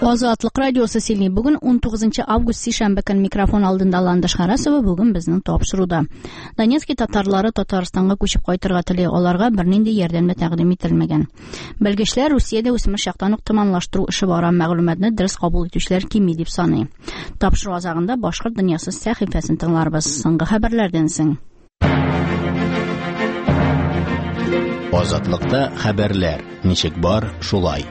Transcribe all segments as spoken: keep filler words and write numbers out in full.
Азатлык радиосы силни бүгін он тогузунчу август сишәмбе көн микрофон алдында Ландыш Харасова бүгін безнең тапшыруда. Донецкий татарлары Татарстанга күчеп кайтырга тели, аларга бернинди ярдәм тәкъдим ителмәгән. Белгечләр Русиядә үсмер чактан ук тәмамлаштыру эше бара, мәгълүматны дөрес кабул итүчеләр кими дип саный. Тапшыру азагында Башкорт дөньясы сәхифәсен тыңларбыз. Соңгы хәбәрләрдән соң. Азатлыкта хәбәрләр. Ничек бар, шулай.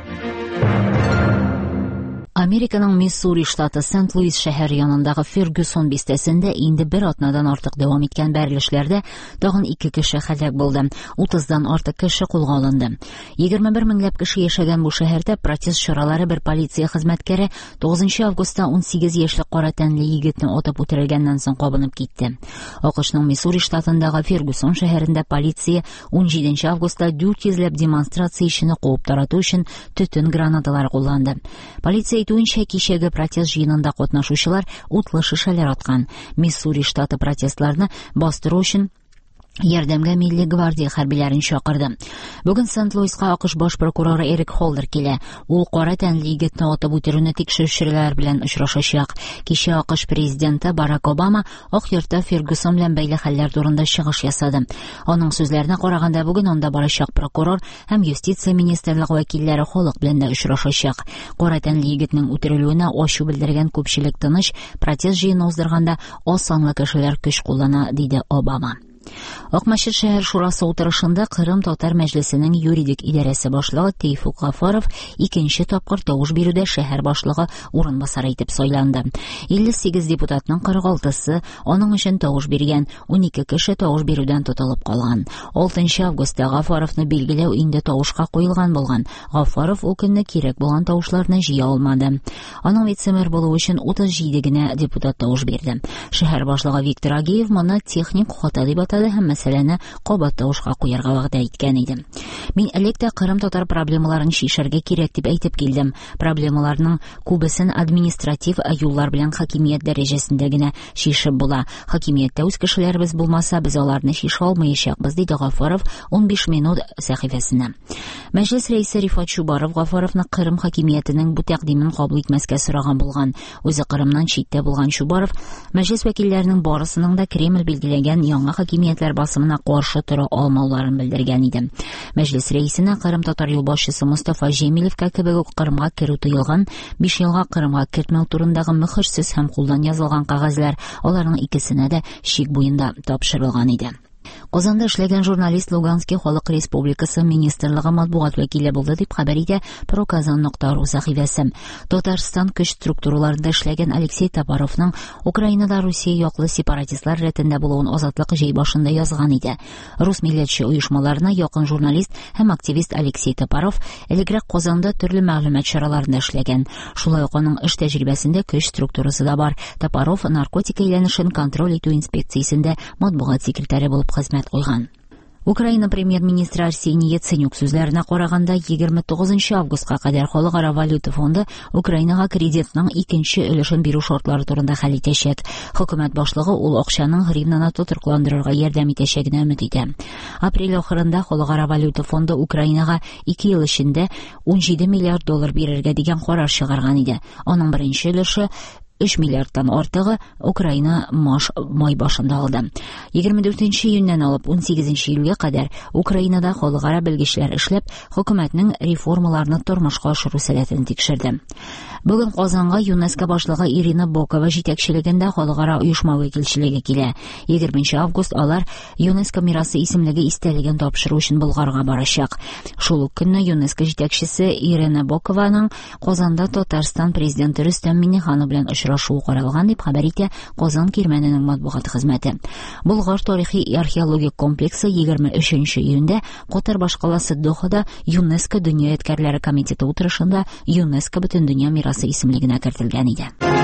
Американың Миссури штаты Сент-Луис шәһәр янындагы Фергюсон бистәсендә инде бер атнадан артык дәвам иткән бәрелешләрдә тагын ике кеше һәлак булды. утыздан артык кеше кулга алынды. егерме бер меңләп кеше яшәгән бу шәһәрдә протест чаралары бер полиция хезмәткәре тугызынчы августта он сигез яшьлек кара тәнле егетне атып үтерелгәннән соң кабынып китте. АКШның Миссури штатындагы Фергюсон шәһәрендә полиция он җиденче августта дүрт йөзләп демонстрация ишене куып тарату өчен төтен гранаталары кулланды. Полиция әйтүенчә, кичәге протест җыенында катнашучылар утлы шешәләр аткан. Миссури штаты протестларны бастыру өчен ярдәмгә Милли гвардия хәрбиләрен чакырды. Бүген Сент-Луиска АКШ баш прокуроры Эрик Холдер килә. Ул кара тәнле егетне атып үтерүне тикшерүчеләр белән очрашачак. Кичә АКШ президенты Барак Обама Ак йортта Фергюсон белән бәйле хәлләр турында чыгыш ясады. Аның сүзләренә караганда, бүген анда барачак прокурор һәм юстиция министрлыгы вәкилләре халык белән дә очрашачак. Кара тәнле егетнең үтерелүенә ачу белдергән күпчелек тыныч, протест җыены уздырганда аз санлы кешеләр көч куллана, диде Обама. Акмашит шәһәр шурасы утырышында Кырым татар мәҗлесенең юридик идарәсе башлыгы Тейфук Гафаров икенче тапкыр тавыш бирүдә шәһәр башлыгы урынбасары итеп сайланды. илле сигез депутатның кырык алтысы аның өчен тавыш биргән, унике кеше тавыш бирүдән тотылып калган. алтынчы августта Гафаровны билгеләү инде тавышка куелган булган. Гафаров ул көнне кирәк булган тавышларны җыя алмады. Аның вице-мэр булу өчен утыз җиде генә депутат тавыш бирде. Шәһәр башлыгы Виктор Агеев моны техник хата дип атады һәм мәсьәләне кабат тавышка куярга вәгъдә иткән иде. Мин электә Кырым татар проблемаларын шишәргә кирәк дип әйтеп килдем. Проблемаларның күбесен административ юллар белән хакимият дәрәҗәсендә генә шишеп була. Хакимияттә үз кешеләребез булмаса, без аларны шиша алмаячакбыз, диде Гафаров он биш минут сәхифәсенә. Мәҗлес рәисе Рифат Чубаров Гафаровны Кырым хакимиятенең бу тәкъдимен кабул итмәскә сораган булган. Үзе Кырымнан читтә булган Чубаров мәҗлес вәкилләренең барысының да Кремль билгеләгән яңа хакимиятләр басымына каршы тора алмауларын белдергән иде. Мәҗлес рәисенә Кырым татар юлбашчысы Мустафа Җәмилевкә кебек үк Кырымга керү тыелган, биш елга Кырымга кертмәү турындагы мөхәрсез һәм кулдан язылган кагазьләр, аларның икесенә дә чик буенда тапшырылган иде. Казанда эшләгән журналист Луганский халык республикасы министрлыгы матбугат вәкиле булды дип хәбәр итә Проказан нокта ру сәхифәсе. Татарстан көч структураларында эшләгән Алексей Топоровның Украинада Русия яклы сепаратистлар рәтендә булуын Азатлык җәй башында язган иде. Рус милләтче оешмаларына якын журналист һәм активист Алексей Топоров элегрәк Казанда төрле мәгълүмат чараларында эшләгән. Шулай ук аның эш тәҗрибәсендә көч структурасы да бар. Топоров наркотик әйләнешен контроль итү инспекциясендә матбугат секретаре булып хезмәт куйган. Украина премьер-министры Арсений Яценюк сүзләренә караганда, егерме тугызынчы августка кадәр Халыкара валюта фонды Украинага кредитның икенче өлешен бирү шартлары турында хәл итәчәк. Хөкүмәт башлыгы ул акчаның гривнаны тотрыкландырырга ярдәм итәчәгенә өмет итә. Апрель ахырында Халыкара валюта фонды Украинага ике ел эчендә он җиде миллиард доллар бирергә дигән карар чыгарган иде. Аның беренче өлеше өч миллиардтан артыгы Украина маш май башында алды. егерме дүртенче июньнән алып он сигезенче июльгә кадәр Украинада халыкара белгечләр эшләп, хөкүмәтнең реформаларны тормышка ашыру сәләтен тикшерде. Бүген Казанга ЮНЕСКО башлыгы Ирина Бокова җитәкчелегендә халыкара оешма вәкилчелеге килә. егерменче август алар ЮНЕСКО мирасы исемлеге истәлеген тапшыру өчен Болгарга барачак. Шул ук көнне ЮНЕСКО җитәкчесе Ирина Бокованың Казанда Татарстан президенты Рөстәм Миңнеханов белән очрашуы каралган дип хәбәр итә Казан кирмәненең матбугат хезмәте. Болгар тарихи археологик комплексы егерме өченче июньдә Катар башкаласы Дохада ЮНЕСКО дөнья ядкәрләре комитеты утырышында ЮНЕСКО бөтен дөнья мирасы исемлегенә кертелгән иде.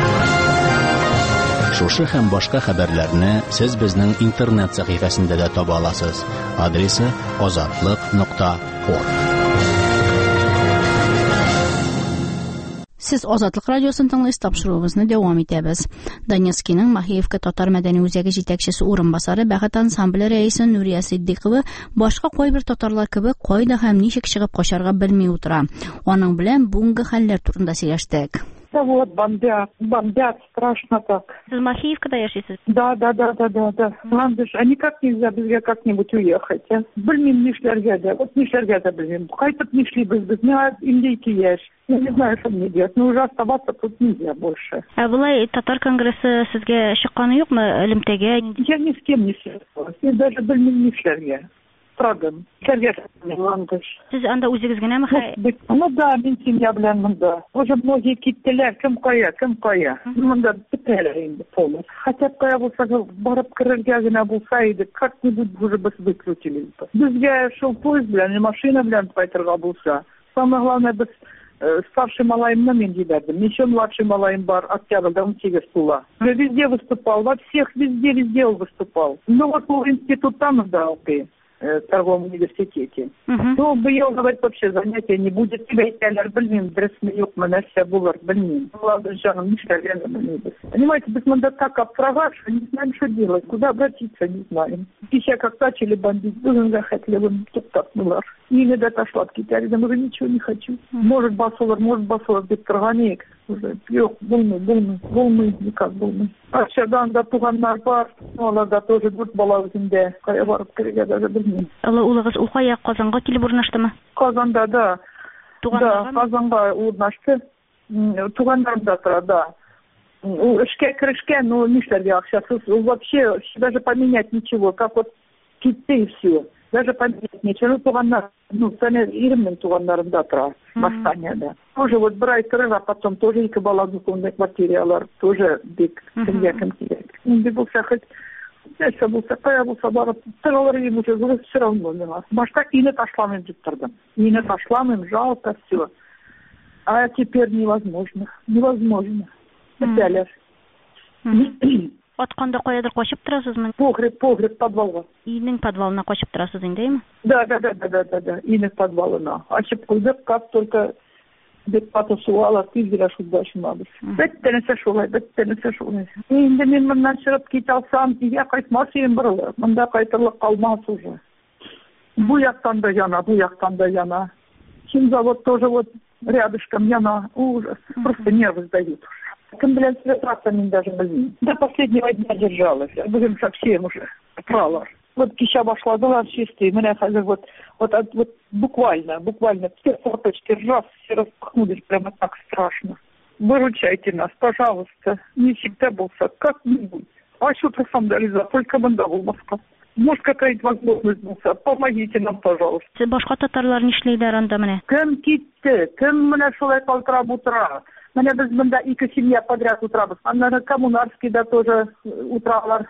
Шушы һәм башка хәбәрләрне сез безнең интернет сәхифәсендә дә таба аласыз. Адресы азатлык нокта орг. Сез Азатлык радиосын тыңлыйсыз, тапшыруыбызны дәвам итәбез. Донецкийның Махеевка татар мәдәни үзәге җитәкчесе урынбасары Бәхет ансамбле рәисе Нурия Сиддикова башка кайбер татарлар кебек кайда һәм ничек чыгып качарга белми утыра. Аның белән бүгенге хәлләр турында сөйләштек. Да вот, бомбят, бомбят, страшно так. Сез Махеевкада яшисез? Да, да, да, да, да, да. Ландыш, а никак нельзя безгә как-нибудь уехать, а? Белмим нишләргә дә, вот нишләргә дә белмим. Кайтып нишлибез без, миңа илле ике яшь. Я не знаю, что мне делать, но уже оставаться тут нельзя больше. А булай татар конгрессы сезгә чыкканы юкмы элемтәгә? Я ни с кем не связалась, я даже белмим нишләргә. Правда, кәргә ландыш. Сез анда үзегез генәме? Ну да, мин семья белән монда. Уже многие киттеләр, кем кая, кем кая. Монда бетәләр инде полностью. Хотя кая булса, барып керергә генә булса иде, как-нибудь уже без выкрутились бы. Безгә шул поезд белән, машина белән кайтырга булса. Самое главное, без старший малаемны мин җибәрдем. Еще младший малаем бар, октябрьдә он сигез тула. Везде выступал, во всех везде, везде он выступал. Ну вот в институте да, окей. В торговом университете. Uh-huh. То быел, говорит, вообще занятия не будет. Тебя италер, блин, дресми, ёкма, на себя булар, блин. Ладно, жаном, не шаряна, блин. Понимаете, без мандат так обтрага, что не знаем, что делать, куда обратиться, не знаем. Пища как начали бомбить, должен захотели, вон, тут так булар. И не дотошла от Китари, да, уже ничего не хочу. Uh-huh. Может басолар, может басолар, без торганек. Уже, ёк, булмый, булмый, булмый, никак булмый. А шадан да туганнар бар, оларда тоже дүрт бала үзендә, кая барып керергә даже белмим. Улы улыгыз Ухая, Казанга килеп урнаштымы? Казанда, да. Да, Казанга урнашты. Туганнарым да тора, да. Эшкә керешкән, ну, нишләргә акчасыз, вообще даже поменять ничего, как вот китте и все. Даже поменять ничего, ну, туганнар, ну, сәне иремнең туганнарында тора, Мастанияда. Тоже вот бер ай торыр, а потом тоже ике бала духовный квартиралар, тоже бик кемгә кем кирәк. Инде булса хоть нәрсә булса, кая булса барып, торалар им уже все равно миңа. Башта ине ташламыйм дип тордым. Ине ташламыйм, жалко все. А теперь невозможно. Невозможно. Бетәләр. Атканда каядыр качып торасызмы? Погреб, погреб, подвалга. Инең подвалына качып торасыз индеме? Да, да, да, да, да, да, ине подвалына. Ачып куйдык, как только деп патысуала, тизгелә шуда шунабыз. Беттәнәсә шулай, беттәнәсә шулай. Инде мин моннан чыгып кит алсам, өйгә кайтмас идем бирелер. Монда кайтырлык калмас уже. Бу яктан да яна, бу яктан да яна. Химзавод тоже вот рядышком яна. Ужас. Просто нервы сдают уже. Кем белән связаться мин даже белмим. До последнего дня держалась. Бүген совсем уже пралар. Вот кичә башладылар чистый. Менә хәзер вот вот вот буквально, буквально все форточки раз, все распахнулись, прямо так страшно. Выручайте нас, пожалуйста. Не всегда булса, как-нибудь. А что ты сам дали, только монда булмаска. Может, какая-то возможность булса, помогите нам, пожалуйста. Башка татарлар нишләйләр анда менә? Кем китте? Кем менә шулай калтырап утыра? Менә без монда ике семья подряд утрабыз. Аннары коммунарскийда тоже утралар.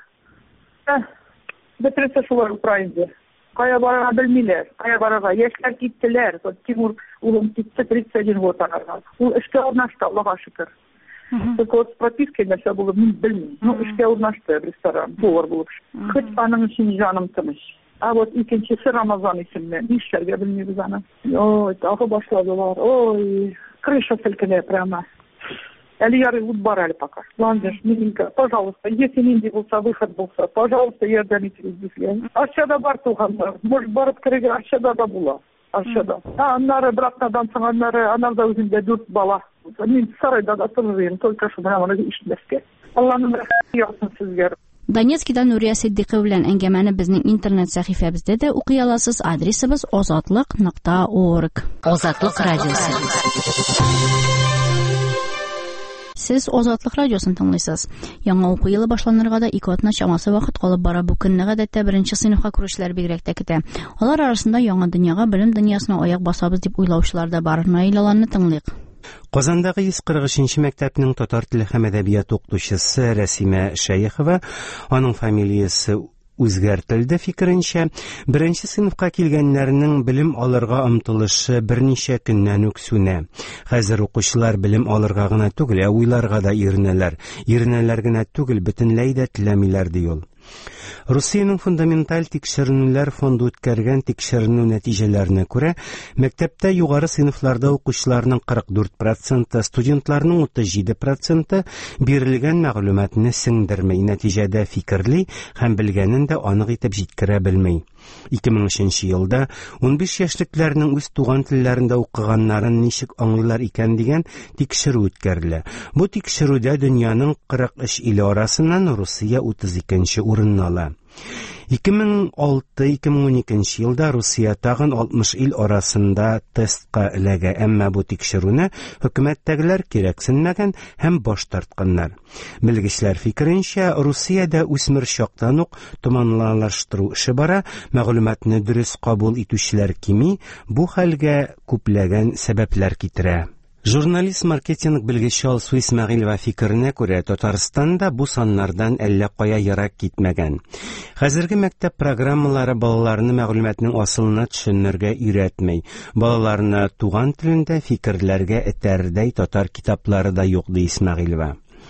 Бетерсә шулар утыра инде. Кая барырга белмиләр, кая барырга. Яшьләр киттеләр. Вот Тимур улым китте, тридцать один год аңарга. Ул эшкә урнашты, Аллага шөкер. Только вот с пропиской нәрсә булып мин белмим. Ну, эшкә урнашты ресторан, повар булып. Хоть аның өчен җаным тыныч. А вот икенчесе Рамазан исемле. Нишләргә белмибез аны. Ой, тагы башладылар. Ой, крыша селкенә прямо. Әле ярый ут бар әле пока. Ландыш, миленько, пожалуйста, если нинди булса, выход булса, пожалуйста, ярдәм итегез безгә. Арчада бар туганнар. Может, барып керергә Арчада да була. Арчада. А аннары бракнадан соң аннары, анарда үзендә дүрт бала. Мин сарайда да торыйм, только шуны аны ишетмәскә. Алланың рәхмәте яссын сезгә. Донецкийда Нурия Сиддикова белән әңгәмәне безнең интернет сәхифәбездә дә укый аласыз. Адресыбыз азатлык нокта орг. Азатлык радиосы. Сез Азатлык радиосын тыңлыйсыз. Яңа уку елы башланырга да ике атна чамасы вакыт калып бара. Бу көнне гадәттә беренче сыйныфка күрүчеләр бигрәк тә көтә. Алар арасында яңа дөньяга, белем дөньясына аяк басабыз дип уйлаучылар да бар. Наилаларны тыңлыйк. Казандагы йөз кырык өченче мәктәпнең татар теле һәм әдәбият укытучысы Рәсимә Шәехова, аның фамилиясе үзгәртелде фикеренчә, беренче сыйныфка килгәннәрнең белем алырга омтылышы берничә көннән үк сүнә. Хәзер укучылар белем алырга гына түгел, уйларга да иренәләр. Иренәләр генә түгел, бөтенләй дә теләмиләр ди ул. Русиянең фундаменталь тикшеренүләр фонды үткәргән тикшеренү нәтиҗәләренә күрә, мәктәптә югары сыйныфларда укучыларның кырык дүрт проценты, студентларның утыз җиде проценты бирелгән мәгълүматны сеңдермәй, нәтиҗәдә фикерли һәм белгәнен дә анык итеп җиткерә белмәй. ике мең өченче елда ун биш яшьлекләрнең үз туган телләрендә укыганнарын ничек аңлыйлар икән дигән тикшерү үткәрелә. Бу тикшерүдә дөньяның кырык өч иле арасыннан Русия утыз икенче урынны ала. ике мең алты - ике мең уникенче елда Русия тагын алтмыш ил арасында тестка эләгә, әмма бу тикшерүне хөкүмәттәгеләр кирәксенмәгән һәм баш тартканнар. Белгечләр фикеренчә, Русиядә үсмер чактан ук томанлаштыру эше бара, мәгълүматны дөрес кабул итүчеләр кими, бу хәлгә күпләгән сәбәпләр китерә. Журналист-маркетинг белгече Алсу Исмәгыйлова фикеренә күрә, Татарстанда бу саннардан әллә кая ярак китмәгән. Хәзерге мәктәп программалары балаларны мәгълүматның асылына төшенергә өйрәтмәй. Балаларны туган телендә фикерләргә этәрдәй татар китаплары да юк, ди Исмәгыйлова.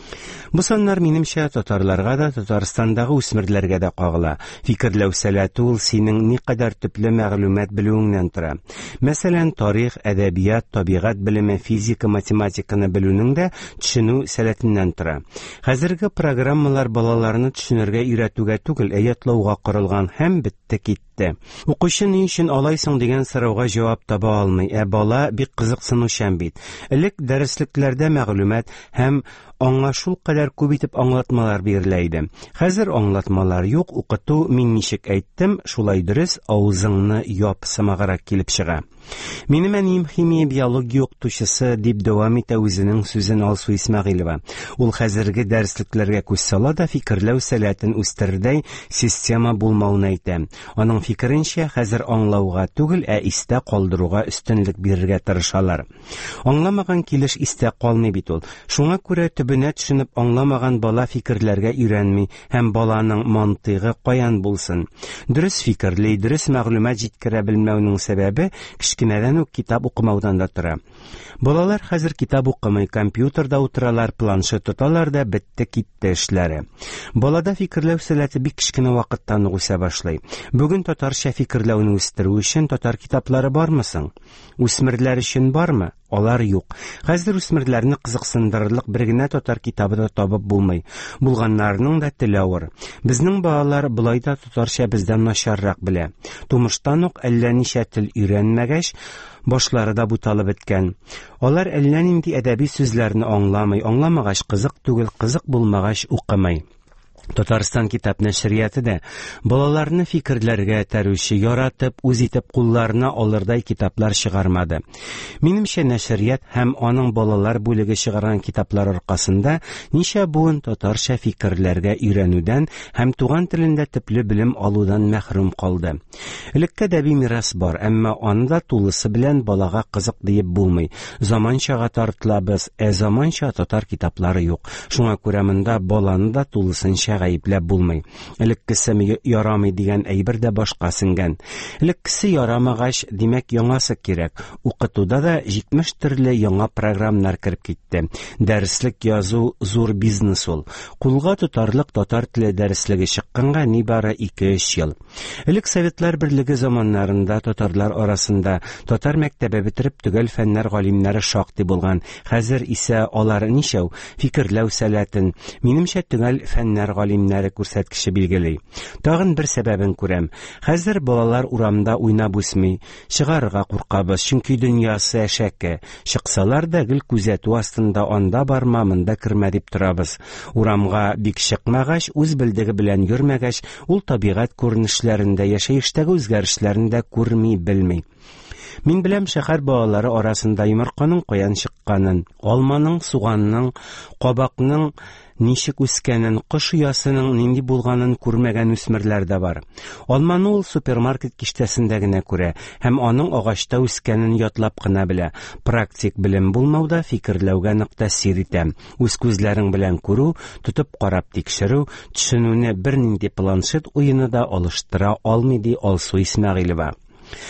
Бу саннар минемчә татарларга да, Татарстандагы үсмерләргә дә кагыла. Фикерләү сәләте ул синең никадәр төпле мәгълүмат белүеңнән тора. Мәсәлән, тарих, әдәбият, табигать белеме, физика, математиканы белүнең дә төшенү сәләтеннән тора. Хәзерге программалар балаларны төшенергә өйрәтүгә түгел, әятлауга корылган һәм бетте китте. Укучы ни өчен алайсың дигән сорауга җавап таба алмый, ә бала бик кызыксынучан бит. Элек дәреслекләрдә мәгълүмат һәм аңа шул кадәр күп итеп аңлатмалар бирелә иде. Хәзер аңлатмалар юк, укыту мин ничек әйттем, шулай дөрес, авызыңны яп сымаграк килеп чыга. Минем әнием химия биология укытучысы дип дәвам итә үзенең сүзен Алсу Исмәгыйлова. Ул хәзерге дәреслекләргә күз сала да фикерләү сәләтен үстердәй система булмауын әйтә. Аның фикеренчә, хәзер аңлауга түгел, ә истә калдыруга өстенлек бирергә тырышалар. Аңламаган килеш истә калмый бит ул. Шуңа күрә төбенә төшенеп аңламаган бала фикерләргә өйрәнми һәм баланың мантыйгы каян булсын. Дөрес фикерли, дөрес мәгълүмат җиткерә белмәүнең сәбәбе кичкенәдән үк китап укымаудан да тора. Балалар хәзер китап укымый, компьютерда утыралар, планшет тоталар да бетте китте эшләре. Балада фикерләү сәләте бик кичкенә вакыттан ук үсә башлый. Бүген татарча фикерләүне үстерү өчен татар китаплары бармы соң? Үсмерләр өчен бармы? Алар юк. Хәзер үсмерләрне кызыксындырырлык бер генә татар китабы да табып булмый. Булганнарның да теле авыр. Безнең балалар булай да татарча бездән начаррак белә. Тумыштан ук әллә ничә тел өйрәнмәгәч, башлары да буталып беткән. Алар әллә нинди әдәби сүзләрне аңламый, аңламагач кызык түгел, кызык булмагач укымый. Татарстан китап нәшрияты да балаларны фикерләргә этәрүче, яратып, үз итеп кулларына алырдай китаплар чыгармады. Минемчә, нәшрият һәм аның балалар бүлеге чыгарган китаплар аркасында ничә буын татарча фикерләргә өйрәнүдән һәм туган телендә төпле белем алудан мәхрүм калды. Элеккә дәби мирас бар, әмма аны да тулысы белән балага кызык диеп булмый. Заманчага тартылабыз, ә заманча татар китаплары юк. Шуңа күрә монда баланы да тулысынча гаепләп булмый. Элеккесе ярамый дигән әйбер дә башка сеңгән. Элеккесе ярамагач, димәк яңасы кирәк. Укытуда да җитмеш төрле яңа программалар киреп китте. Дәреслек язу зур бизнес ул. Кулга тотарлык татар теле дәреслеге чыкканга нибары ике өч ел. Элек Советлар Берлеге заманнарында татарлар арасында татар мәктәбе бетереп төгәл фәннәр галимнәре шактый булган. Хәзер исә алар ничәү фикерләү сәләтен, минемчә төгәл фәннәр галимнәре күрсәткече билгели. Тагын бер сәбәбен күрәм. Хәзер балалар урамда уйнап үсми, чыгарырга куркабыз, чөнки дөньясы әшәке. Чыксалар да гел күзәтү астында анда барма, монда кермә дип торабыз. Урамга бик чыкмагач, үз белдеге белән йөрмәгәч, ул табигать күренешләрендә, яшәештәге үзгәрешләрендә күрми, белми. Мин беләм, шәһәр балалары арасында йомырканың каян чыкканын, алманың, суганның, кабакның ничек үскәнен, кош оясының нинди булганын күрмәгән үсмерләр дә бар. Алманы ул супермаркет киштәсендә генә күрә һәм аның агачта үскәнен ятлап кына белә. Практик белем булмауда фикерләүгә нык тәэсир итә. Үз күзләрең белән күрү, тотып карап тикшерү, төшенүне бернинди планшет уены да алыштыра алмый, ди Алсу Исмәгыйлова.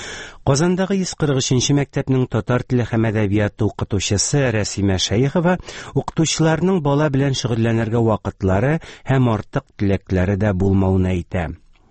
Казандагы йөз кырык өченче мәктәпнең татар теле һәм әдәбияты укытучысы Рәсимә Шәйхова укытучыларның бала белән шөгыльләнергә вакытлары һәм артык теләкләре дә булмавын әйтә.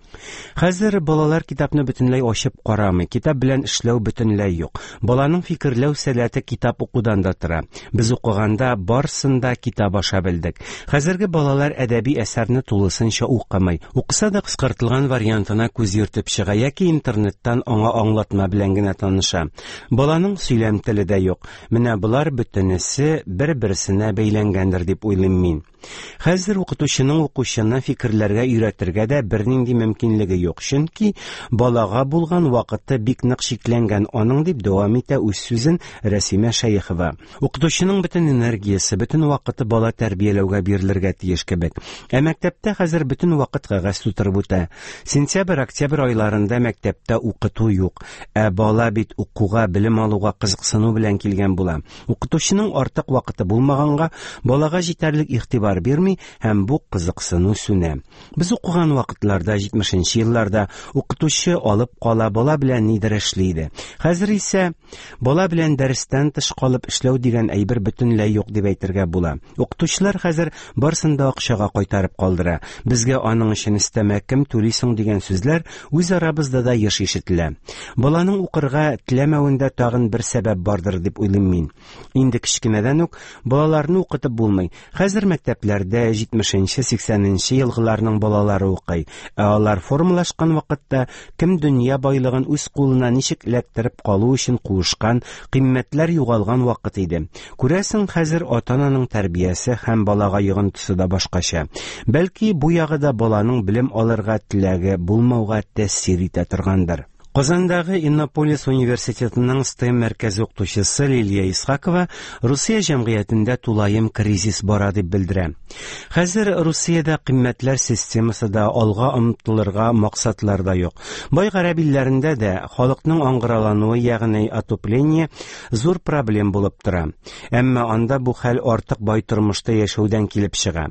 Хәзер балалар китапны бөтенләй ачып карамый, китап белән эшләү бөтенләй юк. Баланың фикерләү сәләте китап укудан да тора. Без укыганда барсында китап аша белдек. Хәзерге балалар әдәби әсәрне тулысынча укымый. Укыса да кыскартылган вариантына күз йөртеп чыга яки интернеттан аңа аңлатма белән генә таныша. Баланың сөйләм теле дә юк. Менә булар бөтенесе бер-берсенә бәйләнгәндер дип уйлыйм мин. Хәзер укытучының укучыны фикерләргә өйрәтергә дә бернинди мөмкинлеге юк, чөнки балага булган вакыты бик нык шикләнгән аның, дип дәвам итә үз сүзен Рәсимә Шәйхова. Укытучының бөтен энергиясе, бөтен вакыты бала тәрбияләүгә бирелергә тиеш кебек. Ә мәктәптә хәзер бөтен вакыт кәгазь тутырып үтә. Сентябрь-октябрь айларында мәктәптә укыту юк. Ә бала бит укуга, белем алуга кызыксыну белән килгән була. Укытучының артык вакыты булмаганга, балага җитәрлек игътибар бирми һәм бу кызыксыну сүнә. Без укыган вакытларда, җитмешенче елларда, укытучы алып кала, бала белән нидер эшли иде. Хәзер исә бала белән дәрестән тыш калып эшләү дигән әйбер бөтенләй юк дип әйтергә була. Укытучылар хәзер барсын да акчага кайтарып калдыра. Безгә аның өчен өстәмә кем түлисең дигән сүзләр үз арабызда да еш ишетелә. Баланың укырга теләмәвендә тагын бер сәбәп бардыр дип уйлыйм мин. Инде кичкенәдән үк балаларны укытып булмый. Хәзер мәктәпләрдә җитмешенче-сиксәненче елгыларның балалары укый. Ә алар формалашкан вакытта кем дөнья байлыгын үз кулына ничек эләктереп калу өчен куышкан, кыйммәтләр югалган вакыт иде. Күрәсең, хәзер ата-ананың тәрбиясе һәм балага йогынтысы да башкача. Бәлки бу ягы да баланың белем алырга теләге булмауга тәэсир итә торгандыр. Казандагы Иннополис университетының СТЭМ мәркәзе укытучысы Лилия Исхакова Русия җәмгыятендә тулаем кризис бара дип белдерә. Хәзер Русиядә кыйммәтләр системасы да, алга омтылырга максатлар да юк. Бай гарәп илләрендә дә халыкның аңгыралануы, ягъни отопление, зур проблем булып тора. Әмма анда бу хәл артык бай тормышта яшәүдән килеп чыга.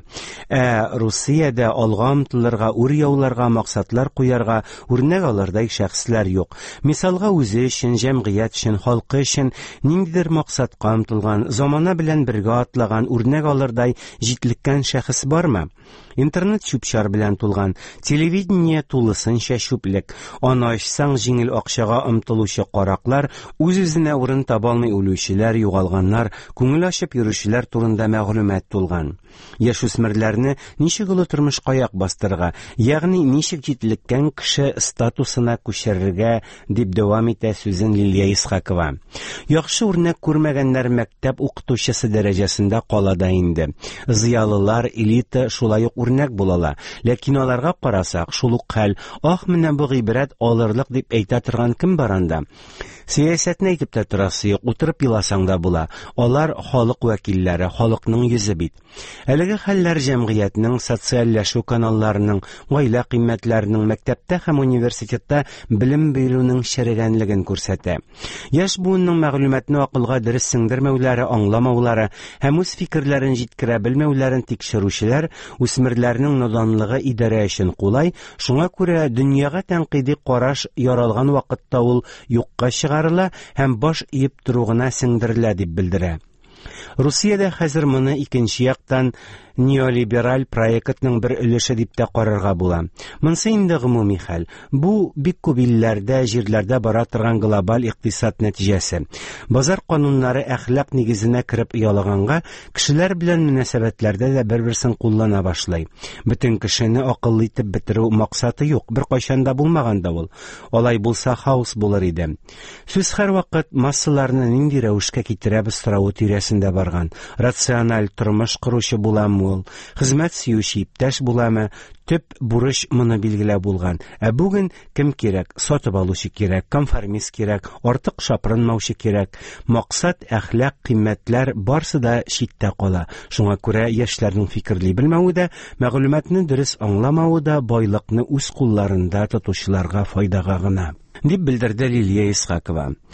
Ә Русиядә алга омтылырга, үр яуларга, максатлар куярга үрнәк алырдай шәхесләр юк. Мисалга, үзе өчен, җәмгыять өчен, халкы өчен ниндидер максатка омтылган, замана белән бергә атлаган, үрнәк алырдай җитлеккән шәхес бармы? Интернет чүп-чар белән тулган, телевидение тулысынча чүплек. Аны ачсаң, җиңел акчага омтылучы караклар, үз-үзенә урын таба алмый үлүчеләр, югалганнар, күңел ачып йөрүчеләр турында мәгълүмат тулган. Яшүсмерләрне ничек олы тормышка аяк бастырырга, ягъни ничек җитлеккән кеше статусына күчерергә, дип дәвам итә сүзен Лилия Исхакова. Яхшы үрнәк күрмәгәннәр мәктәп укытучысы дәрәҗәсендә кала да инде. Зыялылар, элита шулай ук үрнәк булалар. Ләкин аларга карасак, шул ук хәл, ах, менә бу гыйбрәт алырлык дип әйтә торган кем бар анда? Сәясәтне әйтеп тә торасы юк, утырып еласаң да була. Алар халык вәкилләре, халыкның йөзе бит. Әлеге хәлләр җәмгыятьнең социальләшү каналларының, гаилә кыйммәтләренең, мәктәптә һәм университетта белем бирүнең шәрегәнлеген күрсәтә. Яшь буынның мәгълүматны акылга дөрес сеңдермәүләре, аңламаулары һәм үз фикерләрен җиткерә белмәүләрен тикшерүчеләр үсмерләрнең наданлыгы идарә өчен кулай, шуңа күрә дөньяга тәнкыйди караш яралган вакытта ул юкка чыгарыла һәм баш иеп торугына сеңдерелә дип белдерә. Русиядә хәзер моны икенче яктан неолибераль проектның бер өлеше дип тә карарга була. Монсы инде гомуми хәл. Бу бик күп илләрдә, җирләрдә бара торган глобаль икътисад нәтиҗәсе. Базар кануннары әхлак нигезенә кереп ялаганга, кешеләр белән мөнәсәбәтләрдә дә бер-берсен куллана башлый. Бөтен кешене акыллы итеп бетерү максаты юк, бер кайчан да булмаган да ул. Алай булса, хаос булыр иде. Сүз һәрвакыт массаларны нинди рәвешкә китерәбез сорауы тирәсендә барган. Рациональ тормыш куручы буламы ул, хезмәт сөюче иптәш буламы? Төп бурыч моны билгеләп булган. Ә бүген кем кирәк? Сатып алучы кирәк, конформист кирәк, артык шапрынмаучы кирәк. Максат, әхлак, кыйммәтләр барсы да читтә кала. Шуңа күрә яшьләрнең фикерли белмәве дә, мәгълүматны дөрес аңламавы да байлыкны үз кулларында тотучыларга файдага гына, дип белдерде Лилия Исхакова.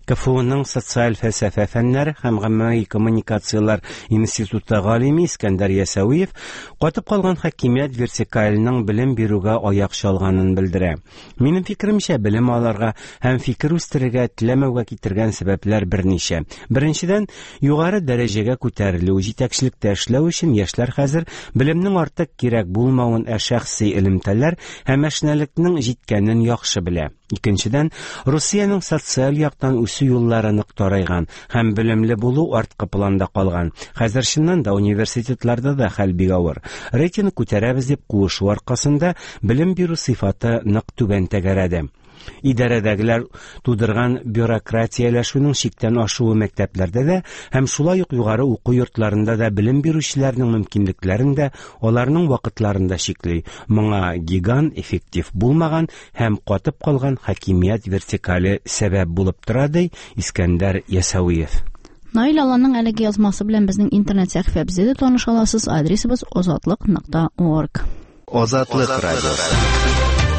КФУның социаль фәлсәфә фәннәре һәм гаммәви коммуникациялар институты галиме Искәндәр Ясауиев катып калган хакимият вертикаленең белем бирүгә аяк чалганын белдерә. Минем фикеремчә, белем аларга һәм фикер үстерергә теләмәүгә китергән сәбәпләр берничә. Беренчедән, югары дәрәҗәгә күтәрелү, җитәкчелектә эшләү өчен яшьләр хәзер белемнең артык кирәк булмавын, ә шәхси элемтәләр һәм әшнәлекнең җиткәнен яхшы белә. Икенчедән, Русиянең социаль яктан үсү юллары нык тарайган һәм белемле булу арткы планда калган. Хәзер чыннан да университетларда да хәл бик авыр. Рейтинг күтәрәбез дип куышу аркасында белем бирү сыйфаты нык түбән тәгәрәде. Идарәдәгеләр тудырган бюрократияләшүнең чиктән ашуы мәктәпләрдә дә һәм шулай ук югары уку йортларында да белем бирүчеләрнең мөмкинлекләрен дә, аларның вакытларында чикли. Моңа гиган эффектив булмаган һәм катып калган хакимият вертикале сәбәп булып тора, ди Искәндәр Ясауиев. Наил Алланың әлеге язмасы белән безнең интернет сәхифәбездә дә таныша аласыз. Адресыбыз озатлык нокта орг. Озатлык радиосы.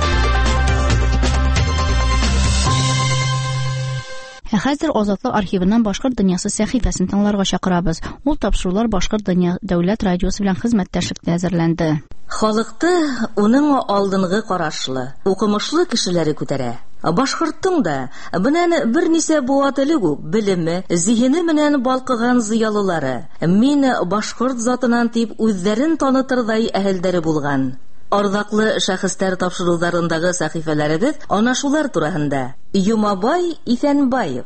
Ә хәзер Азатлык архивыннан Башкорт дөньясы сәхифәсен тыңларга чакырабыз. Ул тапшырулар Башкорт дөнья дәүләт радиосы белән хезмәттәшлектә әзерләнде. Халыкты уның алдынгы карашлы, укымышлы кешеләре күтәрә. Башкорттың да менән бернисә буатылык ук белеме, зиһене менән балкыган зыялылары, мин башкорт затынан дип үзләрен танытырдай әһелдәре булган. Ардаклы шәхестәр тапшыруларындагы сәхифәләребез ана шулар турында. Юмабай Исәнбаев.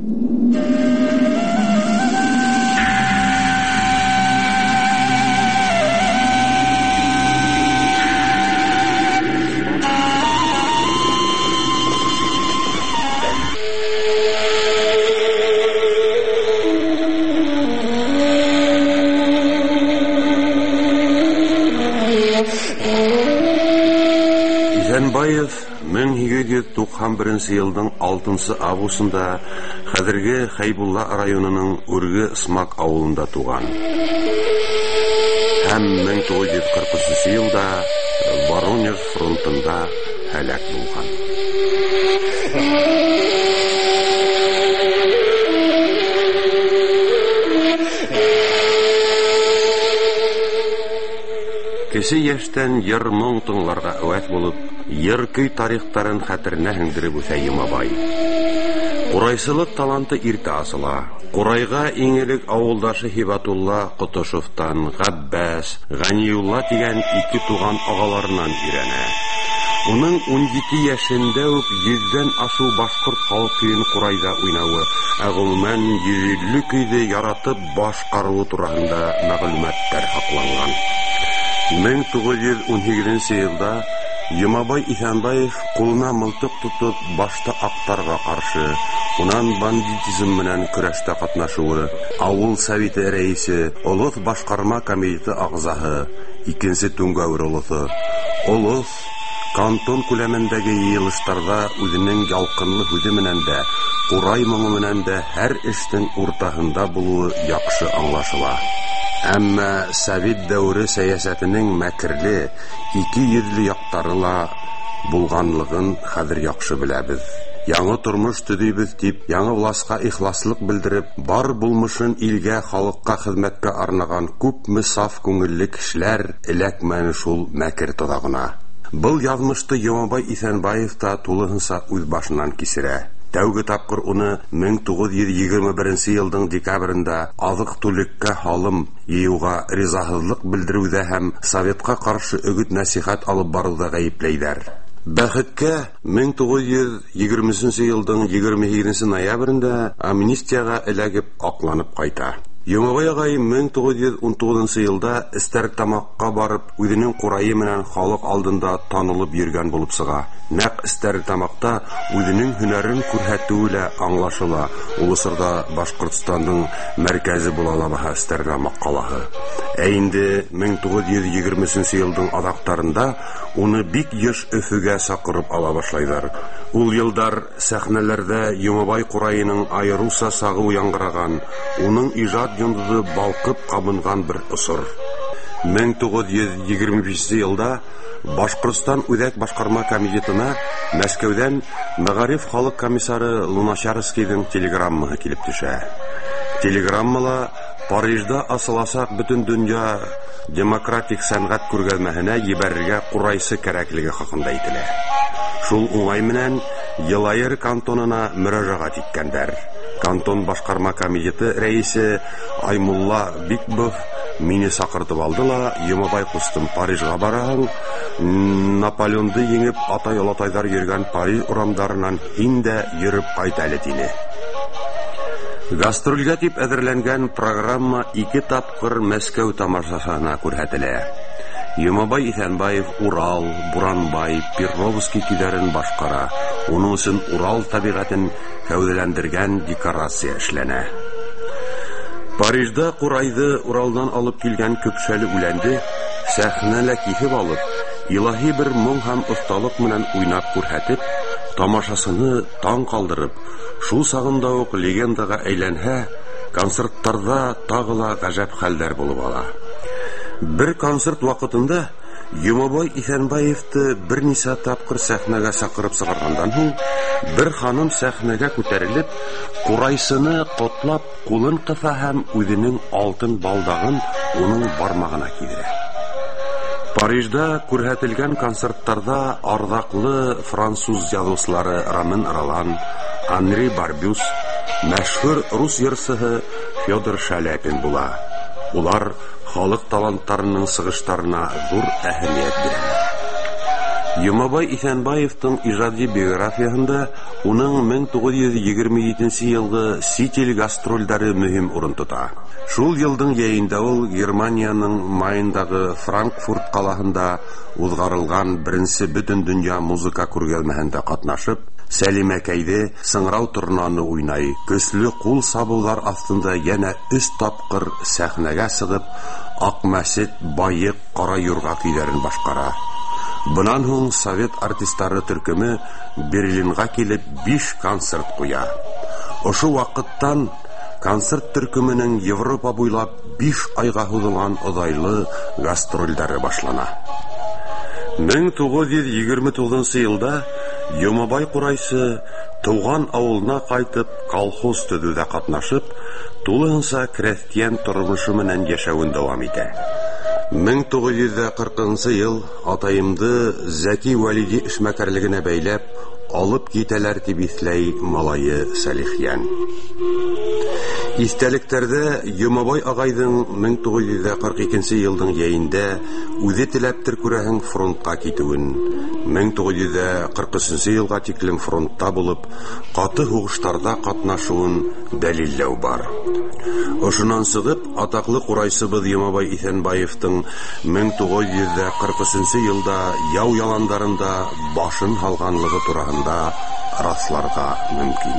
Исәнбаев мең егерме йөз туксан беренче елның алтынчы августында хәзерге Хайбулла районының Үрге Смак авылында туган. Һәм мең тугыз йөз кырык өченче елда Воронеж фронтында һәлак булган. Кеше яшьтән йыр-моң тыңларга әвәт булып, йыр-көй тарихтарын хәтеренә һеңдереп үсә Юмабай. Курайсылык таланты иртә асыла. Курайга иң элек авылдашы Хибатулла Котошевтан Габбас, Ганиулла дигән ике туган агаларыннан өйрәнә. Уның унҗиде яшендә үк йөздән ашу башкорт халык көен Курайда уйнавы, ә гомумән йөз илле көйде яратып башкаруы турында мәгълүматлар хакланган. мең тугыз йөз унсигезенче елда Юмабай Исәнбаев кулына мылтык тотып башта актарга каршы, унан бандитизм менән көрәштә катнашуы, авыл советы рәисе, Олос башкарма комитеты агзаһы, икенче Туңгәүр олосы, Олос кантон күләмендәге йыелыштарда үзенең ялкынлы хүзе менән дә, Курай моңы менән дә һәр эштең уртаһында булуы яхшы аңлашыла. Әмма Совет дәүре сәясәтенең мәкерле, ике йөзле яктары ла булганлыгын хәзер яхшы беләбез. Яңа тормыш төдибез дип, яңа властька ихласлык белдереп, бар булмышын илгә, халыкка хезмәткә арнаган күпме саф күңелле кешеләр эләкмәне шул мәкер тозагына. Был язмышты Юмабай Исәнбаев та тулыһынча үз башыннан кисерә. Тәүге тапкыр уны мең тугыз йөз егерме беренче елның декабрендә азык-түлеккә халым йыюга ризаһызлык белдерүдә һәм Советка каршы өгет-насихат алып баруда гаепләйләр. Бәхеткә, мең тугыз йөз егерменче елның егерме һигезенче ноябрендә амнистияга эләгеп акланып кайта. Юмабай агай мең тугыз йөз ун тугызынчы елда Стәрлетамакка барып, үзенең Курайы менән халык алдында танылып йөргән булып сыга. Нәкъ Стәрлетамакта үзенең һөнәрен күрһәтүе лә аңлашыла. Ул сырда Башкортстанның мәркәзе була ала Стәрлетамак калаһы. Ә инде мең тугыз йөз егерменче елның адактарында уны бик еш Өфөгә сакырып ала башлайлар. Ул елдар сәхнәләрдә Юмабай Курайының айруса сагы яңгыраган, уның иҗат йондызы балкып кабынган бер осыр. мең тугыз йөз егерме бишенче елда Башкортстан Үҙәк башкарма комитетына Мәскәүдән Мәгариф халык комиссары Луначарскийның телеграммаһы килеп төшә. Телеграммала Парижда асыласак бөтен дөнья демократик сәнгать күргәзмәһенә ебәрергә курайсы кәрәклеге хакында әйтелә. Шул уңай менән Елайыр кантонына мөрәҗәгать иткәннәр. Кантон башкарма комитеты рәисе Аймулла Бикбов мине сакыртып алдыла, Йомабай кустым, Парижга бараһың, Наполеонды еңеп атай-олатайдар йөргән Париж урамдарынан һин дә йөреп кайт әле дине. Гастрольгә дип әзерләнгән программа ике тапкыр Мәскәү тамашасына күрһәтелә. Йомабай Исәнбаев Урал, Буранбай, Перовский көйләрен башкара. Уның өчен Урал табигатен кәүдәләндергән декорация эшләнә. Парижда Курайды Уралдан алып килгән көпшәле үләнде сәхнәлә киһеп алып, илаһи бер моң һәм осталык менән уйнап күрһәтеп, тамашасыны таң калдырып, шул сагында ук легендага әйләнһә, концертларда тагыла гаҗәп хәлләр булып ала. Бер концерт вакытында Йомабай Исәнбаевты берничә тапкыр сәхнәгә сакырып сыгаргандан һуң, бер ханым сәхнәгә күтәрелеп, курайсыны котлап, кулын кыса һәм үзенең алтын балдагын уның бармагына кидерә. Парижда күрһәтелгән концертларда ардаклы француз язучылары Роман Ролан, Анри Барбюс, мәшһүр рус йырчысы Федор Шаляпин була. Улар халык талантларының сыгыштарына зур әһәмият бирәләр. Йомабай Исәнбаевтың иҗади биографиясында уның мең тугыз йөз егерме җиденче елгы Ситиль гастрольдары мөһим урын тота. Шул елдың яйында ул Германияның Майндагы Франкфурт калаһында узгарылган беренче бөтен дөнья музыка күргәзмәһендә катнашып, Сәлимәкәйде сыңрау торнаны уйнай, көсле кул сабулар астында янә өч тапкыр сәхнәгә сыгып, Акмәсет, Байык, Кара юрга көйләрен башкара. Бунан һуң совет артистлары төркеме Берлинга килеп биш концерт куя. Ошо вакыттан концерт төркеменең Европа буйлап биш айга һузылган озайлы гастрольдары башлана. мең тугыз йөз егерме тугызынчы елда Йомабай курайсы туган авылына кайтып, колхоз төзүдә катнашып, тулыгынча крестьян тормышы менән яшәвен дәвам итә. мең тугыз йөз кыркынчы ел атаемды Зәки Валиди эшмәкәрлегенә бәйләп алып китәләр дип исләй малае Салихьян. Истәлектәрдә Йомабай агайның мең тугыз йөз кырк икенче елдың яйында үзе теләптер күрәһең фронтка китүен, мең тугыз йөз кырк өченче елга тиклем фронтта булып, каты хугыштарда катнашуын дәлилләү бар. Ошоннан сыгып, атаклы курайсыбыз Йомабай Исәнбаевтың мең тугыз йөз кырк өченче елда яу яландарында башын һалганлыгы тураһында расларга мөмкин.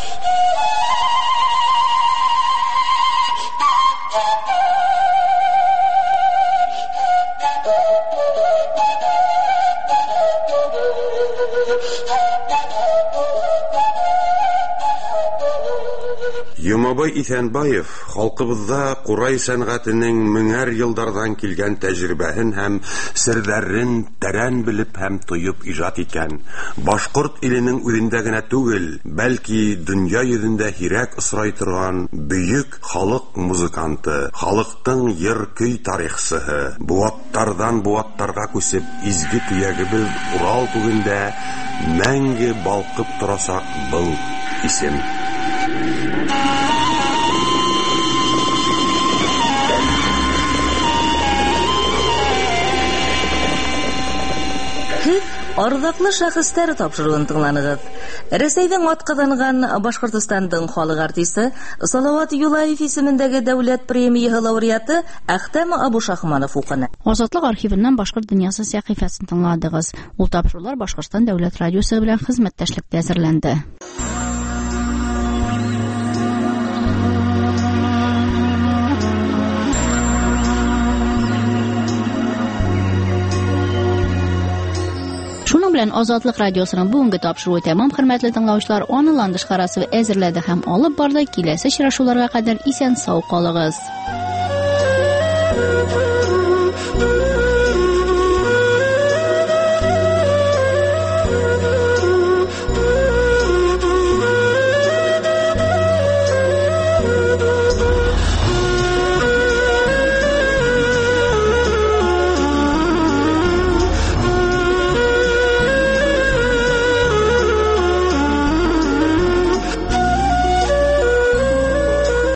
Йомабай Исәнбаев халкыбызда курай сәнгатенең меңәр елдардан килгән тәҗрибәһен һәм серләрен тәрән белеп һәм тоеп иҗат иткән. Башкорт иленең үзендә генә түгел, бәлки дөнья йөзендә һирәк осрай торган бөек халык музыканты, халыктың йыр-көй тарихчысы, буаттардан буаттарга күсеп изге төягебез Урал күгендә мәңге балкып торачак был исем. Ардаклы шәхестәр тапшыруын тыңланыгыз. Рәсәйдән атказанган Башкортстандың халык артисты Салават Юлаев исемендәге дәүләт премияһы лауреаты Әхтәм Абушахманов укыны. Азатлык архивыннан Башкорт дөньясы сәхифәсен тыңладыгыз. Ул тапшырулар Башкортстан дәүләт радиосы белән хезмәттәшлектә әзерләнде. Шуның белән Азатлык радиосының бүгенге тапшыруы тәмам, хөрмәтле тыңлаучылар, аны ландыш карасы әзерләде һәм алып барды. Киләсе очрашуларга кадәр исән сау калыгыз.